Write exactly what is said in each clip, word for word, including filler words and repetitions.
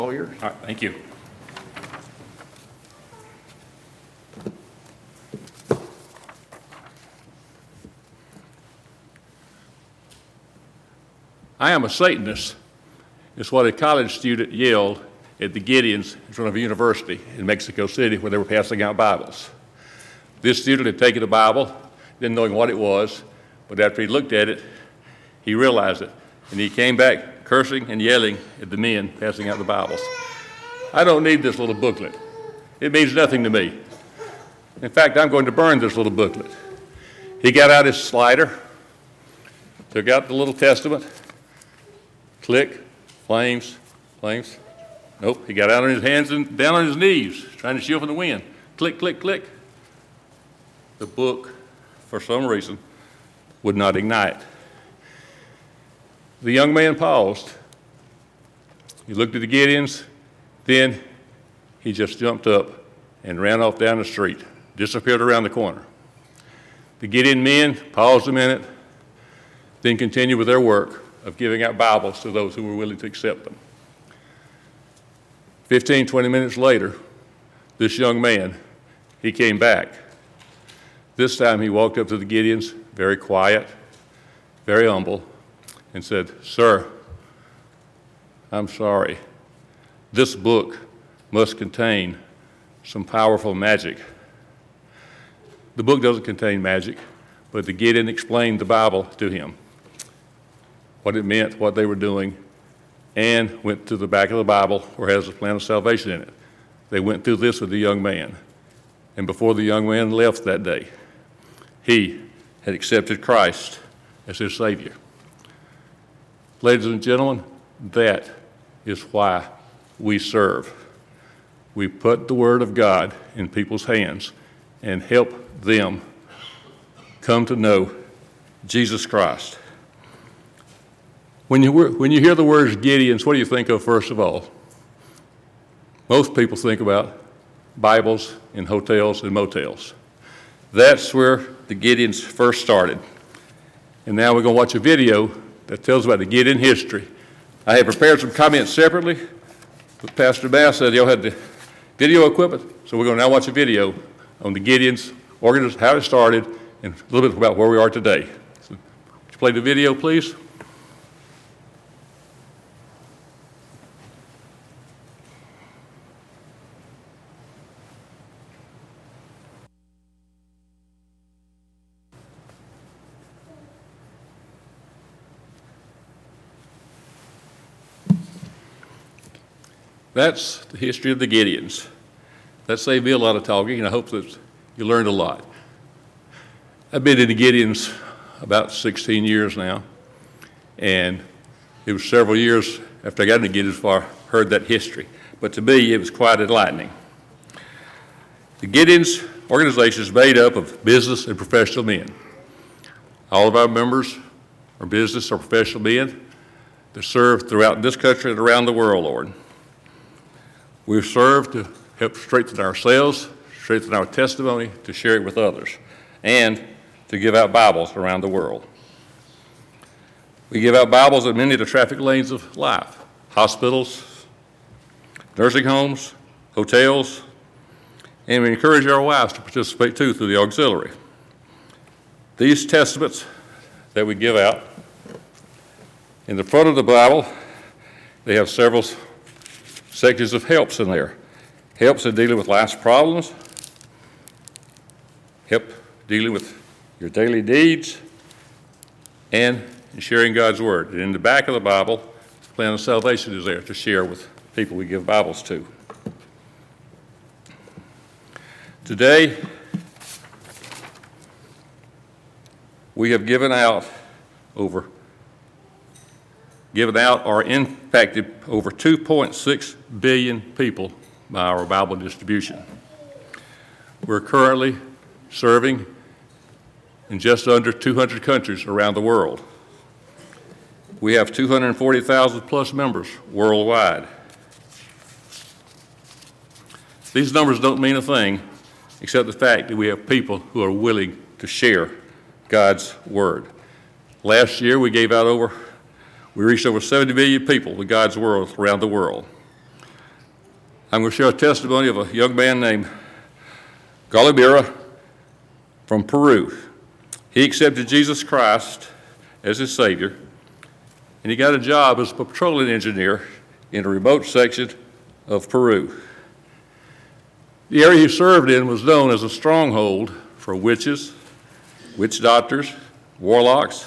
All yours. All right, thank you. I am a Satanist, is what a college student yelled at the Gideons in front of a university in Mexico City where they were passing out Bibles. This student had taken the Bible, didn't know what it was, but after he looked at it, he realized it, and he came back cursing and yelling at the men passing out the Bibles. I don't need this little booklet. It means nothing to me. In fact, I'm going to burn this little booklet. He got out his slider, took out the little Testament, click, flames, flames. Nope, he got out on his hands and down on his knees, trying to shield from the wind. Click, click, click. The book, for some reason, would not ignite. The young man paused. He looked at the Gideons, then he just jumped up and ran off down the street, disappeared around the corner. The Gideon men paused a minute, then continued with their work of giving out Bibles to those who were willing to accept them. Fifteen, twenty minutes later, this young man, he came back. This time he walked up to the Gideons, very quiet, very humble, and said, "Sir, I'm sorry. This book must contain some powerful magic." The book doesn't contain magic, but the Gideon explained the Bible to him, what it meant, what they were doing, and went to the back of the Bible where it has the plan of salvation in it. They went through this with the young man. And before the young man left that day, he had accepted Christ as his Savior. Ladies and gentlemen, that is why we serve. We put the Word of God in people's hands and help them come to know Jesus Christ. When you, when you hear the words Gideons, what do you think of first of all? Most people think about Bibles in hotels and motels. That's where the Gideons first started. And now we're going to watch a video that tells about the Gideon history. I have prepared some comments separately, but Pastor Bass said y'all had the video equipment, so we're going to now watch a video on the Gideons, how it started, and a little bit about where we are today. So, would you play the video, please? That's the history of the Gideons. That saved me a lot of talking, and I hope that you learned a lot. I've been in the Gideons about sixteen years now, and it was several years after I got into Gideons before I heard that history. But to me, it was quite enlightening. The Gideons organization is made up of business and professional men. All of our members are business or professional men that serve throughout this country and around the world, Lord. We serve to help strengthen ourselves, strengthen our testimony, to share it with others, and to give out Bibles around the world. We give out Bibles in many of the traffic lanes of life: hospitals, nursing homes, hotels, and we encourage our wives to participate too through the auxiliary. These testaments that we give out, in the front of the Bible, they have several sections of helps in there. Helps in dealing with life's problems, help dealing with your daily needs, and in sharing God's Word. And in the back of the Bible, the plan of salvation is there to share with people we give Bibles to. Today, we have given out over given out or impacted over two point six billion people by our Bible distribution. We're currently serving in just under two hundred countries around the world. We have two hundred forty thousand plus members worldwide. These numbers don't mean a thing except the fact that we have people who are willing to share God's Word. Last year we gave out over We reached over seventy million people with God's Word around the world. I'm going to share a testimony of a young man named Galibira from Peru. He accepted Jesus Christ as his Savior, and he got a job as a petroleum engineer in a remote section of Peru. The area he served in was known as a stronghold for witches, witch doctors, warlocks,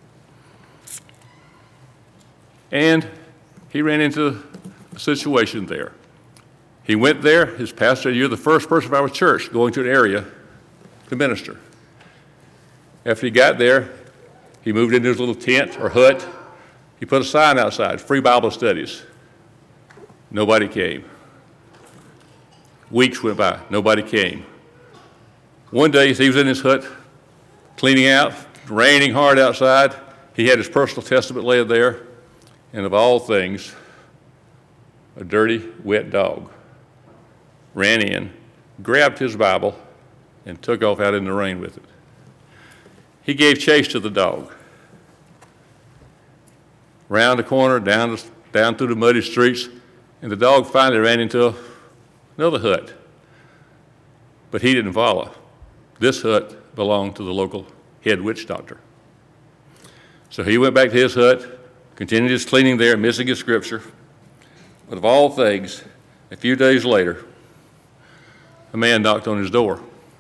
and he ran into a situation there. He went there, his pastor, you're the first person of our church going to an area to minister. After he got there, he moved into his little tent or hut. He put a sign outside, free Bible studies. Nobody came. Weeks went by, nobody came. One day, he was in his hut, cleaning out, raining hard outside. He had his personal testament laid there, and of all things, a dirty, wet dog ran in, grabbed his Bible, and took off out in the rain with it. He gave chase to the dog. Round the corner, down, the, down through the muddy streets, and the dog finally ran into another hut. But he didn't follow. This hut belonged to the local head witch doctor. So he went back to his hut, continued his cleaning there, missing his scripture. But of all things, a few days later, a man knocked on his door.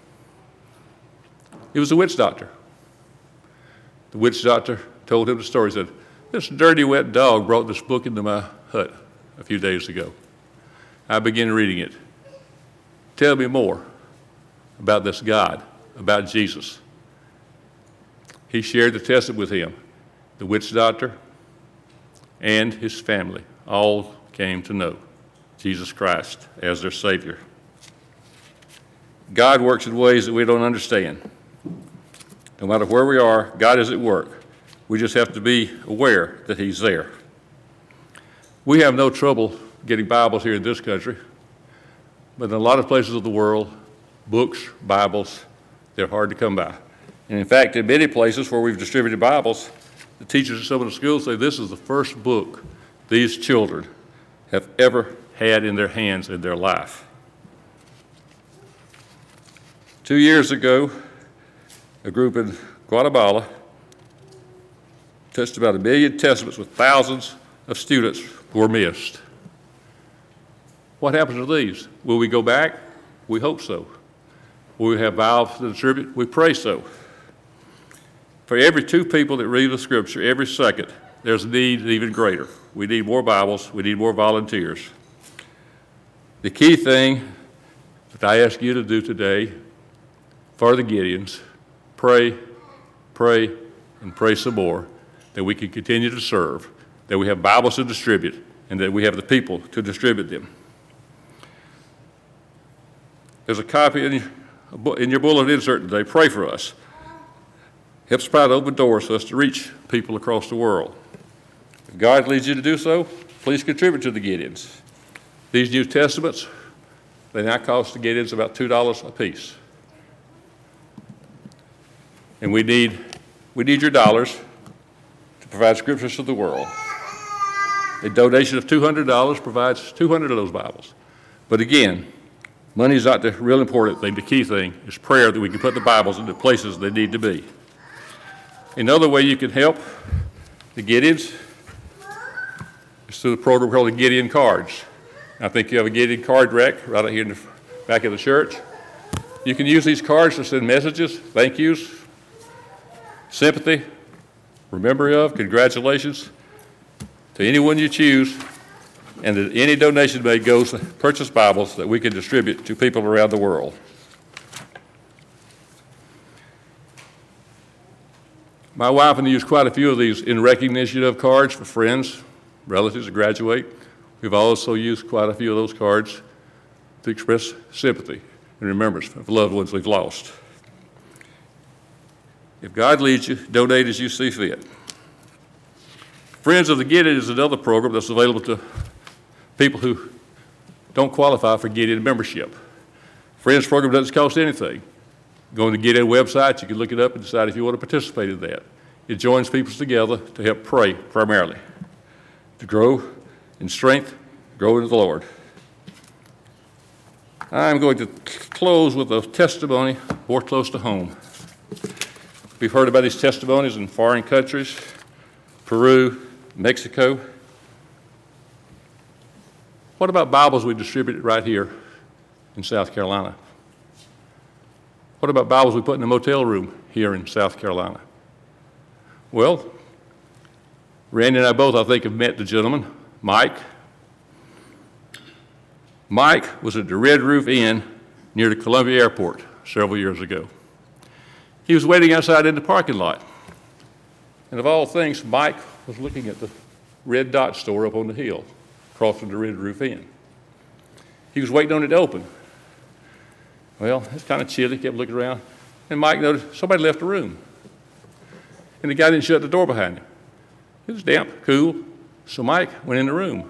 It was a witch doctor. The witch doctor told him the story. He said, this dirty, wet dog brought this book into my hut a few days ago. I began reading it. Tell me more about this God, about Jesus. He shared the testament with him. The witch doctor and his family all came to know Jesus Christ as their Savior. God works in ways that we don't understand. No matter where we are, God is at work. We just have to be aware that he's there. We have no trouble getting Bibles here in this country, but in a lot of places of the world, books, Bibles, they're hard to come by. And in fact, in many places where we've distributed Bibles, the teachers at some of the schools say this is the first book these children have ever had in their hands in their life. Two years ago, a group in Guatemala touched about a million testaments with thousands of students who were missed. What happens to these? Will we go back? We hope so. Will we have Bibles to distribute? We pray so. For every two people that read the Scripture every second, there's a need even greater. We need more Bibles. We need more volunteers. The key thing that I ask you to do today for the Gideons, pray, pray, and pray some more, that we can continue to serve, that we have Bibles to distribute, and that we have the people to distribute them. There's a copy in your, in your bulletin insert today. Pray for us. Helps provide open doors for us to reach people across the world. If God leads you to do so, please contribute to the Gideons. These New Testaments, they now cost the Gideons about two dollars a piece. And we need, we need your dollars to provide scriptures to the world. A donation of two hundred dollars provides two hundred of those Bibles. But again, money is not the real important thing. The key thing is prayer, that we can put the Bibles in the places they need to be. Another way you can help the Gideons is through the program called the Gideon Cards. I think you have a Gideon card rack right out here in the back of the church. You can use these cards to send messages, thank yous, sympathy, remember of, congratulations to anyone you choose, and that any donation made goes to purchase Bibles that we can distribute to people around the world. My wife and I use quite a few of these in recognition of cards for friends, relatives that graduate. We've also used quite a few of those cards to express sympathy and remembrance of loved ones we've lost. If God leads you, donate as you see fit. Friends of the Gideon is another program that's available to people who don't qualify for Gideon membership. Friends program doesn't cost anything. Go on the Gideon website, you can look it up and decide if you want to participate in that. It joins people together to help pray primarily, to grow in strength, grow in the Lord. I'm going to close with a testimony more close to home. We've heard about these testimonies in foreign countries, Peru, Mexico. What about Bibles we distributed right here in South Carolina? What about Bibles we put in a motel room here in South Carolina? Well, Randy and I both, I think, have met the gentleman, Mike. Mike was at the Red Roof Inn near the Columbia Airport several years ago. He was waiting outside in the parking lot. And of all things, Mike was looking at the Red Dot store up on the hill, across from the Red Roof Inn. He was waiting on it to open. Well, it's kind of chilly, kept looking around, and Mike noticed somebody left the room. And the guy didn't shut the door behind him. It was damp, cool, so Mike went in the room.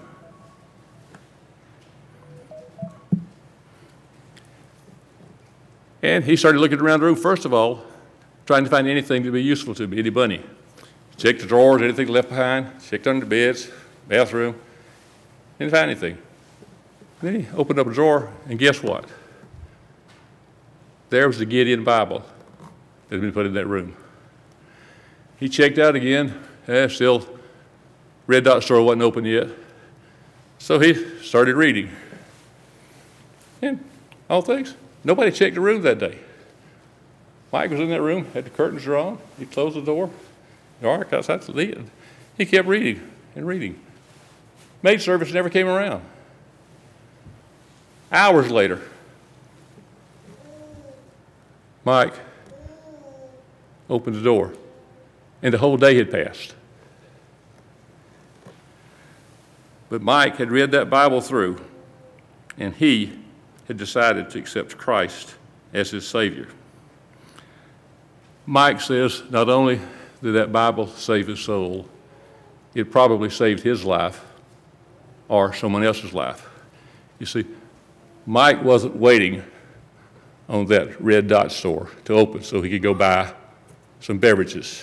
And he started looking around the room, first of all, trying to find anything to be useful to me, any money. Checked the drawers, anything left behind, checked under the beds, bathroom, didn't find anything. And then he opened up a drawer, and guess what? There was the Gideon Bible that had been put in that room. He checked out again, eh, still, Red Dot store wasn't open yet. So he started reading. And all things, nobody checked the room that day. Mike was in that room, had the curtains drawn, he closed the door, the ark outside the lid. He kept reading and reading. Maid service never came around. Hours later, Mike opened the door, and the whole day had passed. But Mike had read that Bible through, and he had decided to accept Christ as his Savior. Mike says not only did that Bible save his soul, it probably saved his life or someone else's life. You see, Mike wasn't waiting on that Red Dot store to open so he could go buy some beverages.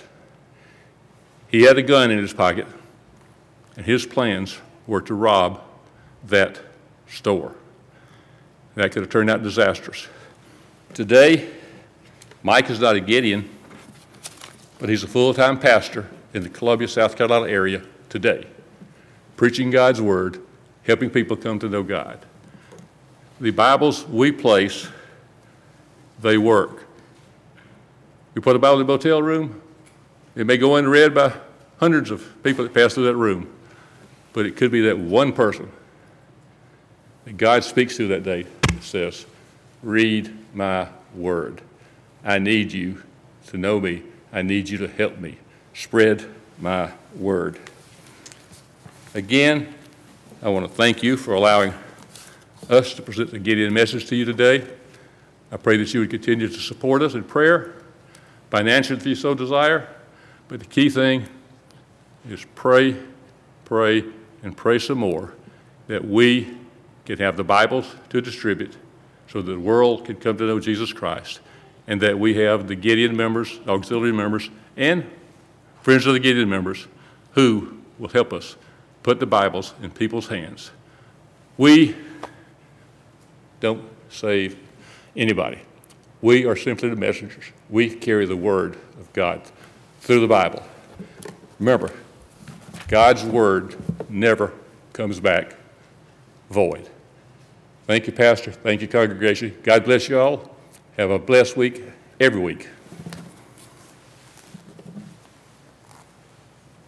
He had a gun in his pocket, and his plans were to rob that store. That could have turned out disastrous. Today, Mike is not a Gideon, but he's a full-time pastor in the Columbia, South Carolina area today, preaching God's word, helping people come to know God. The Bibles we place, they work. We put a Bible in a motel room, it may go unread by hundreds of people that pass through that room, but it could be that one person that God speaks to that day that says, read my word. I need you to know me. I need you to help me. Spread my word. Again, I want to thank you for allowing us to present the Gideon message to you today. I pray that you would continue to support us in prayer, financially if you so desire, but the key thing is pray, pray, and pray some more that we can have the Bibles to distribute so that the world can come to know Jesus Christ, and that we have the Gideon members, auxiliary members, and friends of the Gideon members who will help us put the Bibles in people's hands. We don't save anybody. We are simply the messengers. We carry the word of God through the Bible. Remember, God's word never comes back void. Thank you, Pastor. Thank you, congregation. God bless you all. Have a blessed week every week.